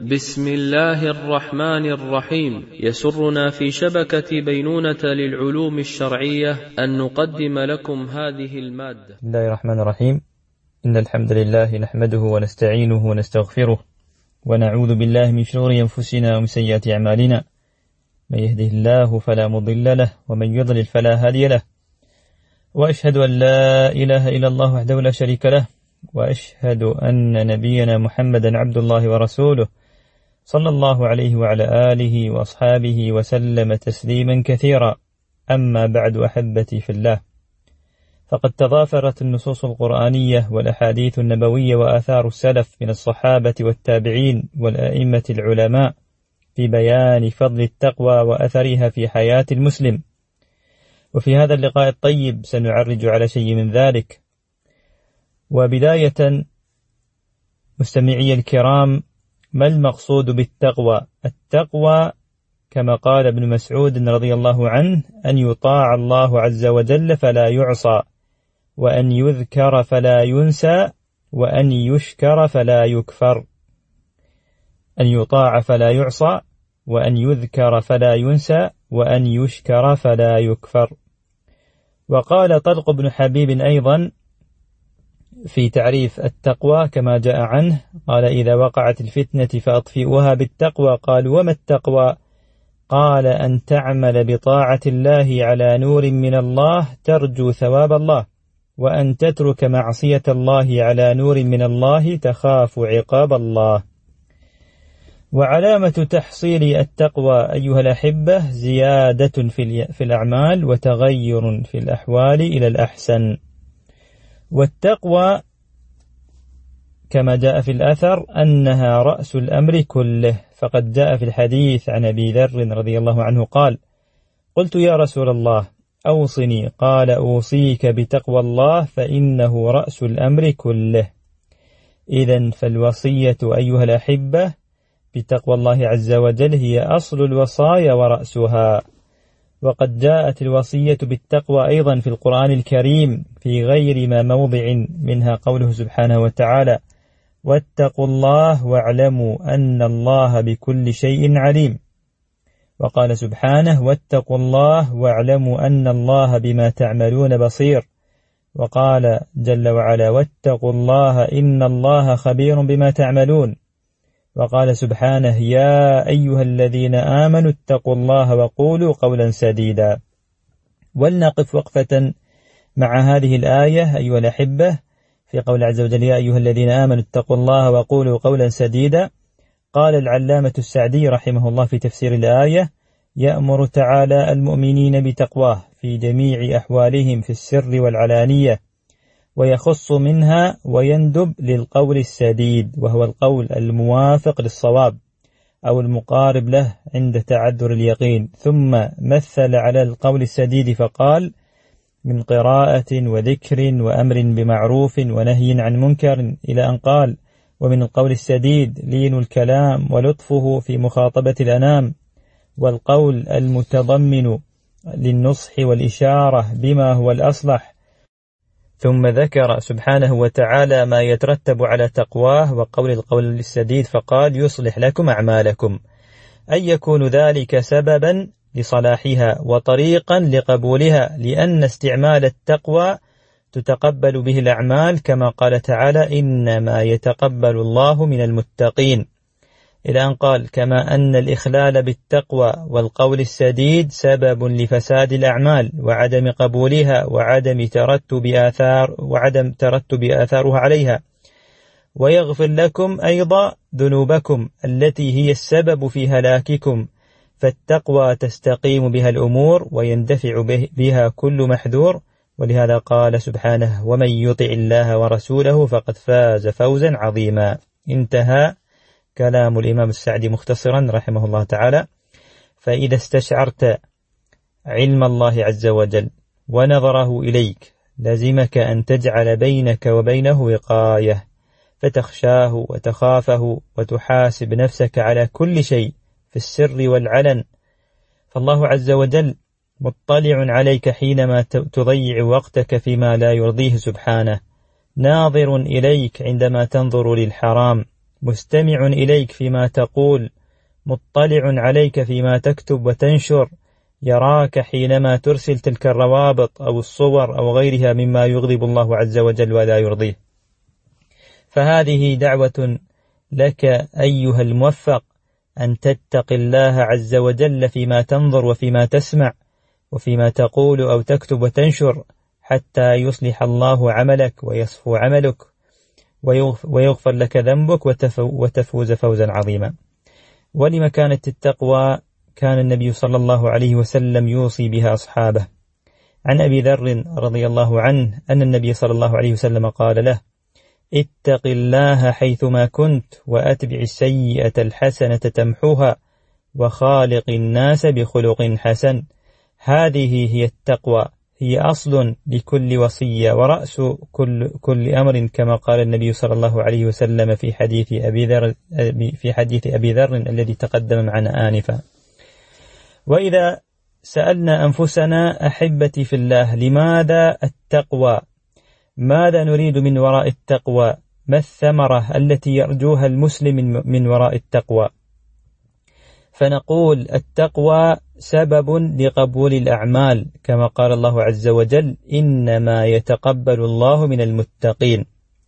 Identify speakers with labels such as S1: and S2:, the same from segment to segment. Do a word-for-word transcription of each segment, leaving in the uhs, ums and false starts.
S1: بسم الله الرحمن الرحيم. يسرنا في شبكة بينونة للعلوم الشرعية أن نقدم لكم هذه المادة.
S2: بسم الله الرحمن الرحيم. إن الحمد لله نحمده ونستعينه ونستغفره ونعوذ بالله من شرور أنفسنا ومن سيئات أعمالنا. من يهده الله فلا مضل له ومن يضلل فلا هادي له، وأشهد أن لا إله إلا الله وحده لا شريك له، وأشهد أن نبينا محمدا عبد الله ورسوله صلى الله عليه وعلى آله وأصحابه وسلم تسليما كثيرا. أما بعد، أحبتي في الله، فقد تضافرت النصوص القرآنية والأحاديث النبوية وآثار السلف من الصحابة والتابعين والأئمة العلماء في بيان فضل التقوى وأثرها في حياة المسلم. وفي هذا اللقاء الطيب سنعرج على شيء من ذلك. وبداية مستمعي الكرام، ما المقصود بالتقوى؟ التقوى كما قال ابن مسعود رضي الله عنه: أن يطاع الله عز وجل فلا يعصى، وأن يذكر فلا ينسى، وأن يشكر فلا يكفر. أن يطاع فلا يعصى، وأن يذكر فلا ينسى، وأن يشكر فلا يكفر. وقال طلق بن حبيب أيضا في تعريف التقوى كما جاء عنه، قال: إذا وقعت الفتنة فأطفئوها بالتقوى. قالوا: وما التقوى؟ قال: أن تعمل بطاعة الله على نور من الله ترجو ثواب الله، وأن تترك معصية الله على نور من الله تخاف عقاب الله. وعلامة تحصيل التقوى أيها الأحبة زيادة في الأعمال وتغير في الأحوال إلى الأحسن. والتقوى كما جاء في الأثر أنها رأس الأمر كله، فقد جاء في الحديث عن أبي ذر رضي الله عنه قال: قلت يا رسول الله أوصني، قال: أوصيك بتقوى الله فإنه رأس الأمر كله. إذن فالوصية أيها الأحبة بتقوى الله عز وجل هي أصل الوصايا ورأسها. وقد جاءت الوصية بالتقوى أيضا في القرآن الكريم في غير ما موضع، منها قوله سبحانه وتعالى: واتقوا الله واعلموا أن الله بكل شيء عليم. وقال سبحانه: واتقوا الله واعلموا أن الله بما تعملون بصير. وقال جل وعلا: واتقوا الله إن الله خبير بما تعملون. وقال سبحانه: يا أيها الذين آمنوا اتقوا الله وقولوا قولا سديدا. ولنقف وقفة مع هذه الآية أيها الأحبة في قول عز وجل: يا أيها الذين آمنوا اتقوا الله وقولوا قولا سديدا. قال العلامة السعدي رحمه الله في تفسير الآية: يأمر تعالى المؤمنين بتقواه في جميع أحوالهم في السر والعلانية، ويخص منها ويندب للقول السديد، وهو القول الموافق للصواب أو المقارب له عند تعذر اليقين. ثم مثل على القول السديد فقال: من قراءة وذكر وأمر بمعروف ونهي عن منكر، إلى أن قال: ومن القول السديد لين الكلام ولطفه في مخاطبة الأنام، والقول المتضمن للنصح والإشارة بما هو الأصلح. ثم ذكر سبحانه وتعالى ما يترتب على تقواه وقول القول السديد فقال: يصلح لكم أعمالكم، أي يكون ذلك سببا لصلاحها وطريقا لقبولها، لأن استعمال التقوى تتقبل به الأعمال، كما قال تعالى: إنما يتقبل الله من المتقين، إلى أن قال: كما أن الإخلال بالتقوى والقول السديد سبب لفساد الأعمال وعدم قبولها وعدم ترتب آثار وعدم ترتب آثارها عليها، ويغفر لكم أيضا ذنوبكم التي هي السبب في هلاككم. فالتقوى تستقيم بها الأمور ويندفع بها كل محذور. ولهذا قال سبحانه: ومن يطع الله ورسوله فقد فاز فوزا عظيما. انتهى كلام الإمام السعدي مختصرا رحمه الله تعالى. فإذا استشعرت علم الله عز وجل ونظره إليك لازمك أن تجعل بينك وبينه وقاية، فتخشاه وتخافه وتحاسب نفسك على كل شيء في السر والعلن، فالله عز وجل مطلع عليك حينما تضيع وقتك فيما لا يرضيه سبحانه، ناظر إليك عندما تنظر للحرام، مستمع إليك فيما تقول، مطلع عليك فيما تكتب وتنشر، يراك حينما ترسل تلك الروابط أو الصور أو غيرها مما يغضب الله عز وجل ولا يرضيه. فهذه دعوة لك أيها الموفق أن تتق الله عز وجل فيما تنظر وفيما تسمع وفيما تقول أو تكتب وتنشر، حتى يصلح الله عملك ويصفو عملك ويغفر لك ذنبك وتفوز فوزا عظيما. ولمكانة التقوى كان النبي صلى الله عليه وسلم يوصي بها أصحابه. عن أبي ذر رضي الله عنه أن النبي صلى الله عليه وسلم قال له: اتق الله حيثما كنت وأتبع السيئة الحسنة تمحوها وخالق الناس بخلق حسن. هذه هي التقوى، هي أصل لكل وصية ورأس كل, كل أمر، كما قال النبي صلى الله عليه وسلم في حديث أبي ذر في حديث أبي ذر الذي تقدم معنا آنفا. وإذا سألنا أنفسنا أحبتي في الله، لماذا التقوى؟ ماذا نريد من وراء التقوى؟ ما الثمرة التي يرجوها المسلم من وراء التقوى؟ فنقول التقوى سبب لقبول الأعمال، كما قال الله عز وجل: إنما يتقبل الله من المتقين.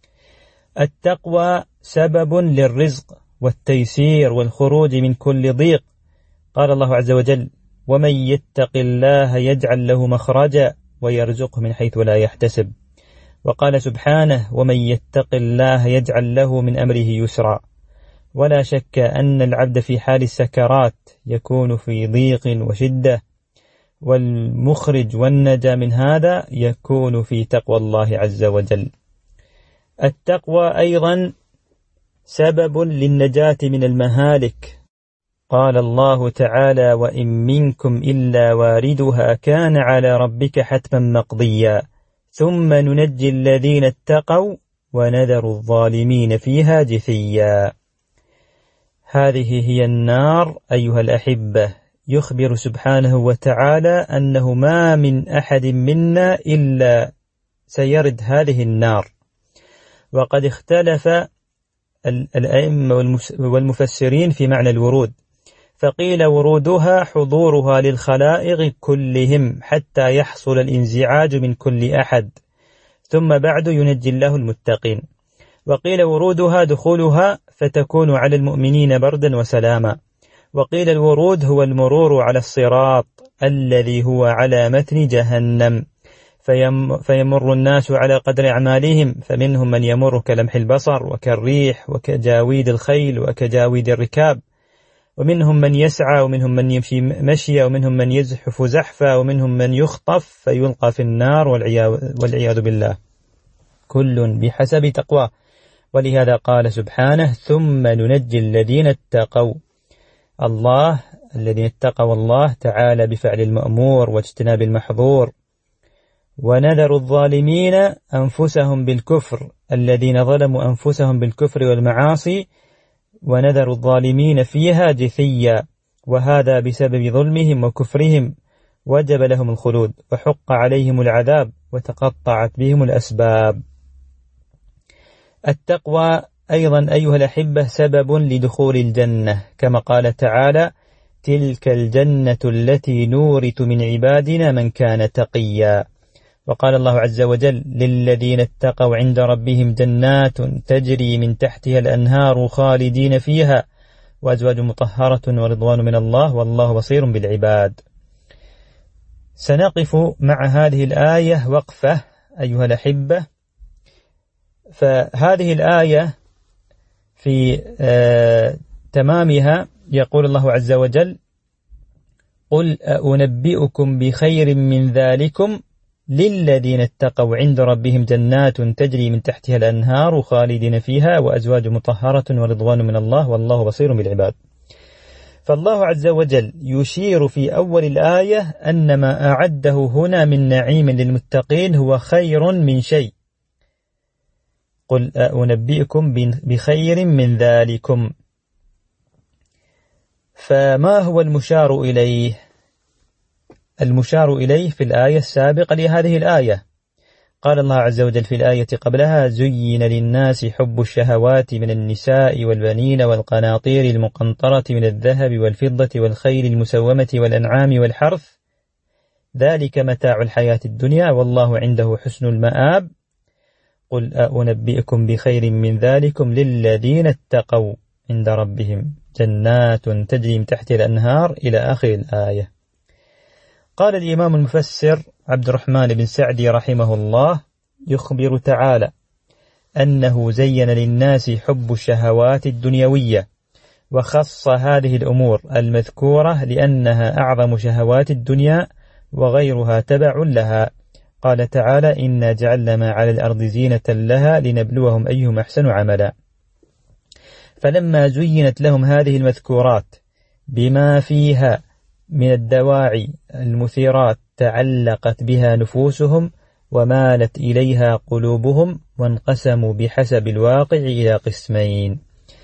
S2: التقوى سبب للرزق والتيسير والخروج من كل ضيق. قال الله عز وجل: ومن يتق الله يجعل له مخرجا ويرزقه من حيث لا يحتسب. وقال سبحانه: ومن يتق الله يجعل له من أمره يسرا. ولا شك أن العبد في حال السكرات يكون في ضيق وشدة، والمخرج والنجا من هذا يكون في تقوى الله عز وجل. التقوى أيضا سبب للنجاة من المهالك. قال الله تعالى: وإن منكم إلا واردها كان على ربك حتما مقضيا ثم ننجي الذين اتقوا ونذر الظالمين فيها جثيا. هذه هي النار أيها الأحبة. يخبر سبحانه وتعالى أنه ما من أحد منا إلا سيرد هذه النار. وقد اختلف الأئمة والمفسرين في معنى الورود، فقيل ورودها حضورها للخلائق كلهم حتى يحصل الانزعاج من كل أحد، ثم بعد ينجي الله المتقين. وقيل ورودها دخولها فتكون على المؤمنين بردا وسلاما. وقيل الورود هو المرور على الصراط الذي هو على متن جهنم، فيم فيمر الناس على قدر أعمالهم، فمنهم من يمر كلمح البصر وكالريح وكجاويد الخيل وكجاويد الركاب، ومنهم من يسعى ومنهم من يمشي مشيا ومنهم من يزحف زحفا ومنهم من يخطف فيلقى في النار والعياذ بالله، كل بحسب تقواه. ولهذا قال سبحانه: ثم ننجي الذين اتقوا. الله الذين اتقوا الله تعالى بفعل المأمور واجتناب المحظور. ونذر الظالمين أنفسهم بالكفر، الذين ظلموا أنفسهم بالكفر والمعاصي، ونذر الظالمين فيها جثيا، وهذا بسبب ظلمهم وكفرهم وجب لهم الخلود وحق عليهم العذاب وتقطعت بهم الأسباب. التقوى أيضا أيها الأحبة سبب لدخول الجنة، كما قال تعالى: تلك الجنة التي نورث من عبادنا من كان تقيا. وقال الله عز وجل: للذين اتقوا عند ربهم جنات تجري من تحتها الأنهار خالدين فيها وأزواج مطهرة ورضوان من الله والله بصير بالعباد. سنقف مع هذه الآية وقفة أيها الأحبة. فهذه الآية في آه تمامها يقول الله عز وجل: قل أنبئكم بخير من ذلكم للذين اتقوا عند ربهم جنات تجري من تحتها الأنهار خالدين فيها وأزواج مطهرة ورضوان من الله والله بصير بالعباد. فالله عز وجل يشير في أول الآية أن ما أعده هنا من نعيم للمتقين هو خير من شيء. قل أنبئكم بخير من ذلكم. فما هو المشار إليه؟ المشار إليه في الآية السابقة لهذه الآية. قال الله عز وجل في الآية قبلها: زين للناس حب الشهوات من النساء والبنين والقناطير المقنطرة من الذهب والفضة والخيل المسومة والأنعام والحرث ذلك متاع الحياة الدنيا والله عنده حسن المآب قل أنبئكم بخير من ذلكم للذين اتقوا عند ربهم جنات تجري من تحت الأنهار إلى آخر الآية. قال الإمام المفسر عبد الرحمن بن سعدي رحمه الله: يخبر تعالى أنه زين للناس حب الشهوات الدنيوية، وخص هذه الأمور المذكورة لأنها أعظم شهوات الدنيا وغيرها تبع لها. قال تعالى: إنا جعلنا ما على الأرض زينة لها لنبلوهم أيهم أحسن عملا. فلما زينت لهم هذه المذكورات بما فيها من الدواعي المثيرات تعلقت بها نفوسهم ومالت إليها قلوبهم، وانقسموا بحسب الواقع إلى قسمين.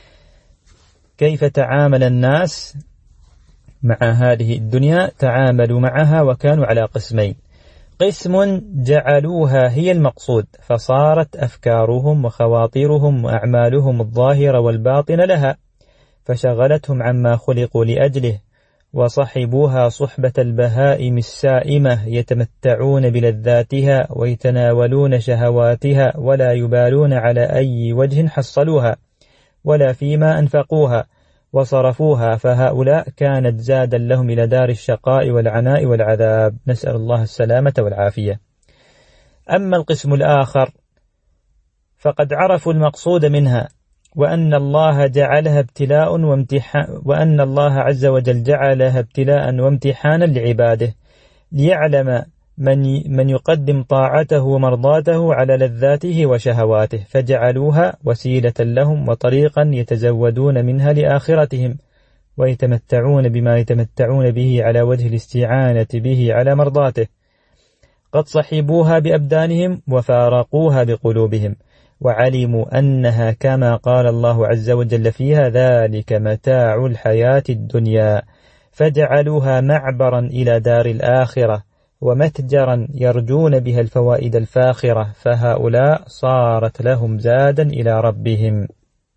S2: كيف تعامل الناس مع هذه الدنيا؟ تعاملوا معها وكانوا على قسمين: قسم جعلوها هي المقصود فصارت أفكارهم وخواطرهم وأعمالهم الظاهرة والباطنة لها، فشغلتهم عما خلقوا لأجله، وصحبوها صحبة البهائم السائمة يتمتعون بلذاتها ويتناولون شهواتها ولا يبالون على أي وجه حصلوها ولا فيما أنفقوها وصرفوها، فهؤلاء كانت زادا لهم إلى دار الشقاء والعناء والعذاب، نسأل الله السلامة والعافية. أما القسم الآخر فقد عرفوا المقصود منها، وأن الله جعلها ابتلاء وامتحان، وأن الله عز وجل جعلها ابتلاء وامتحانا لعباده ليعلم من من يقدم طاعته ومرضاته على لذاته وشهواته، فجعلوها وسيلة لهم وطريقا يتزودون منها لآخرتهم ويتمتعون بما يتمتعون به على وجه الاستعانة به على مرضاته. قد صحبوها بأبدانهم وفارقوها بقلوبهم، وعلموا أنها كما قال الله عز وجل فيها: ذلك متاع الحياة الدنيا، فجعلوها معبرا إلى دار الآخرة ومتجرا يرجون بها الفوائد الفاخرة، فهؤلاء صارت لهم زادا إلى ربهم.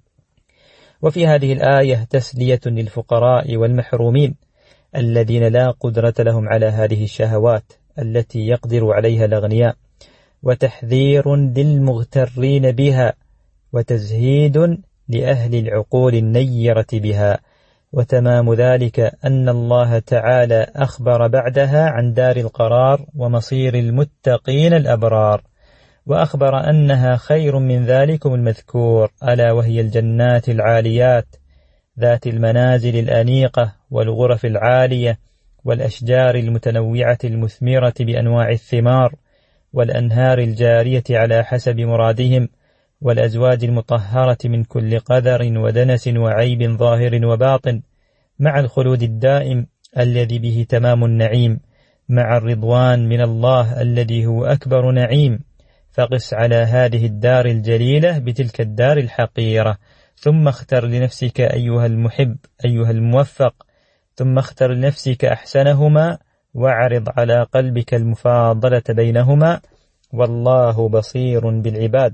S2: وفي هذه الآية تسلية للفقراء والمحرومين الذين لا قدرة لهم على هذه الشهوات التي يقدر عليها الأغنياء، وتحذير للمغترين بها، وتزهيد لأهل العقول النيرة بها. وتمام ذلك أن الله تعالى أخبر بعدها عن دار القرار ومصير المتقين الأبرار، وأخبر أنها خير من ذلكم المذكور، ألا وهي الجنات العاليات ذات المنازل الأنيقة والغرف العالية والأشجار المتنوعة المثمرة بأنواع الثمار والأنهار الجارية على حسب مرادهم، والأزواج المطهرة من كل قذر ودنس وعيب ظاهر وباطن، مع الخلود الدائم الذي به تمام النعيم، مع الرضوان من الله الذي هو أكبر نعيم. فقس على هذه الدار الجليلة بتلك الدار الحقيرة، ثم اختر لنفسك أيها المحب أيها الموفق، ثم اختر لنفسك أحسنهما واعرض على قلبك المفاضلة بينهما، والله بصير بالعباد،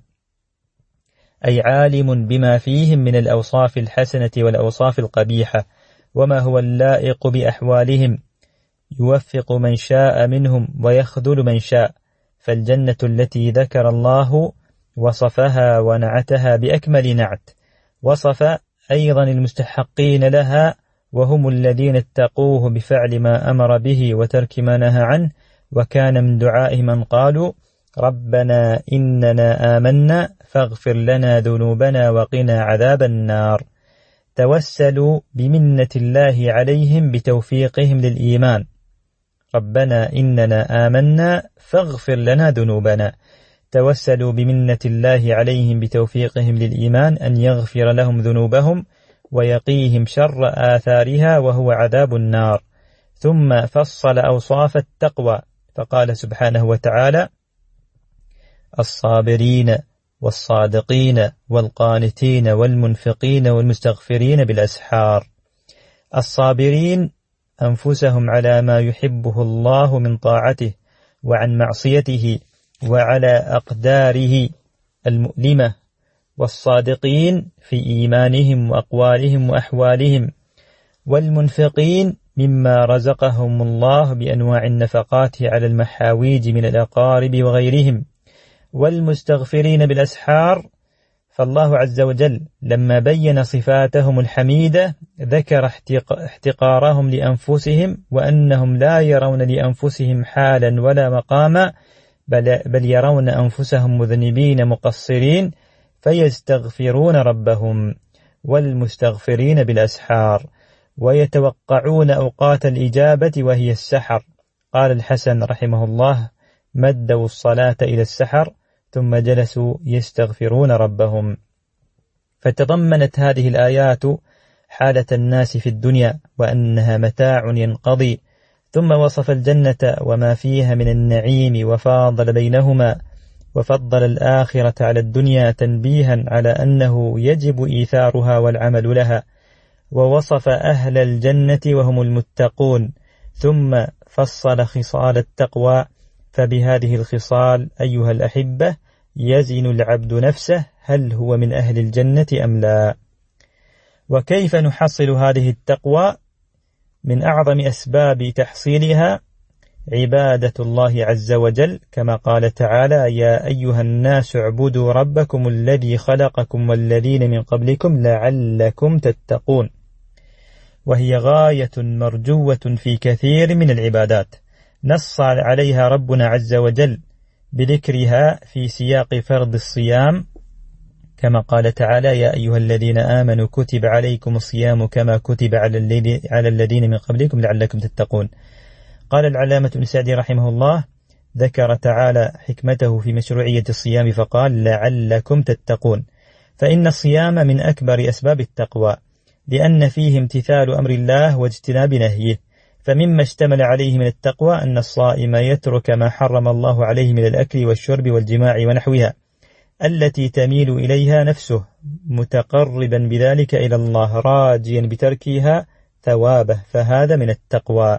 S2: أي عالم بما فيهم من الأوصاف الحسنة والأوصاف القبيحة، وما هو اللائق بأحوالهم، يوفق من شاء منهم ويخذل من شاء. فالجنة التي ذكر الله وصفها ونعتها بأكمل نعت، وصف أيضا المستحقين لها وهم الذين اتقوه بفعل ما أمر به وترك ما نهى عنه، وكان من دعائهم أن قالوا: ربنا إننا آمنا فاغفر لنا ذنوبنا وقنا عذاب النار. توسلوا بمنة الله عليهم بتوفيقهم للإيمان. ربنا إننا آمنا فاغفر لنا ذنوبنا، توسلوا بمنة الله عليهم بتوفيقهم للإيمان أن يغفر لهم ذنوبهم ويقيهم شر آثارها وهو عذاب النار. ثم فصل أوصاف التقوى فقال سبحانه وتعالى: الصابرين والصادقين والقانتين والمنفقين والمستغفرين بالأسحار. الصابرين أنفسهم على ما يحبه الله من طاعته وعن معصيته، وعلى أقداره المؤلمة، والصادقين في إيمانهم وأقوالهم وأحوالهم، والمنفقين مما رزقهم الله بأنواع النفقات على المحاويج من الأقارب وغيرهم، والمستغفرين بالأسحار. فالله عز وجل لما بين صفاتهم الحميدة ذكر احتقارهم لأنفسهم، وأنهم لا يرون لأنفسهم حالا ولا مقاما، بل, بل يرون أنفسهم مذنبين مقصرين فيستغفرون ربهم، والمستغفرين بالأسحار، ويتوقعون أوقات الإجابة وهي السحر. قال الحسن رحمه الله: مدوا الصلاة إلى السحر ثم جلسوا يستغفرون ربهم. فتضمنت هذه الآيات حالة الناس في الدنيا، وأنها متاع ينقضي، ثم وصف الجنة وما فيها من النعيم وفاضل بينهما، وفضل الآخرة على الدنيا تنبيها على أنه يجب إيثارها والعمل لها، ووصف أهل الجنة وهم المتقون، ثم فصل خصال التقوى. فبهذه الخصال أيها الأحبة يزن العبد نفسه هل هو من أهل الجنة أم لا. وكيف نحصل هذه التقوى؟ من أعظم أسباب تحصيلها عبادة الله عز وجل، كما قال تعالى: يا أيها الناس اعبدوا ربكم الذي خلقكم والذين من قبلكم لعلكم تتقون. وهي غاية مرجوة في كثير من العبادات، نص عليها ربنا عز وجل بذكرها في سياق فرض الصيام، كما قال تعالى: يا أيها الذين آمنوا كتب عليكم الصيام كما كتب على الذين من قبلكم لعلكم تتقون. قال العلامة ابن سعدي رحمه الله: ذكر تعالى حكمته في مشروعية الصيام فقال: لعلكم تتقون، فإن الصيام من أكبر أسباب التقوى، لأن فيه امتثال أمر الله واجتناب نهيه. فمما اشتمل عليه من التقوى أن الصائم يترك ما حرم الله عليه من الأكل والشرب والجماع ونحوها التي تميل إليها نفسه، متقربا بذلك إلى الله، راجيا بتركها ثوابه، فهذا من التقوى.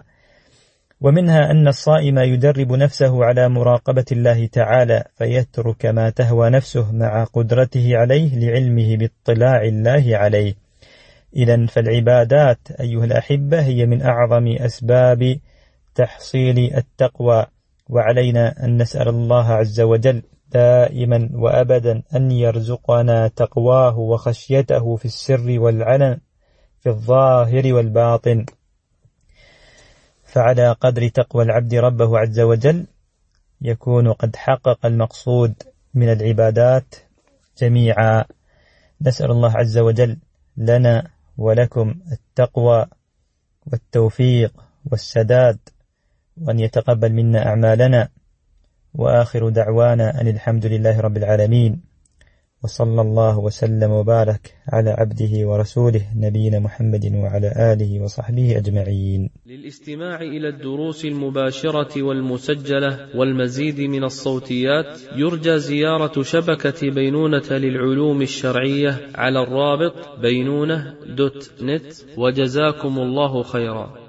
S2: ومنها أن الصائم يدرب نفسه على مراقبة الله تعالى، فيترك ما تهوى نفسه مع قدرته عليه لعلمه باطلاع الله عليه. إذن فالعبادات أيها الأحبة هي من أعظم أسباب تحصيل التقوى، وعلينا أن نسأل الله عز وجل دائما وأبدا أن يرزقنا تقواه وخشيته في السر والعلن، في الظاهر والباطن. فعلى قدر تقوى العبد ربه عز وجل يكون قد حقق المقصود من العبادات جميعا. نسأل الله عز وجل لنا ولكم التقوى والتوفيق والسداد، وأن يتقبل منا أعمالنا. وآخر دعوانا أن الحمد لله رب العالمين، وصلى الله وسلم وبارك على عبده ورسوله نبينا محمد وعلى آله وصحبه أجمعين.
S1: للاستماع إلى الدروس المباشرة والمسجلة والمزيد من الصوتيات يرجى زيارة شبكة بينونة للعلوم الشرعية على الرابط بينونة دوت نت، وجزاكم الله خيرا.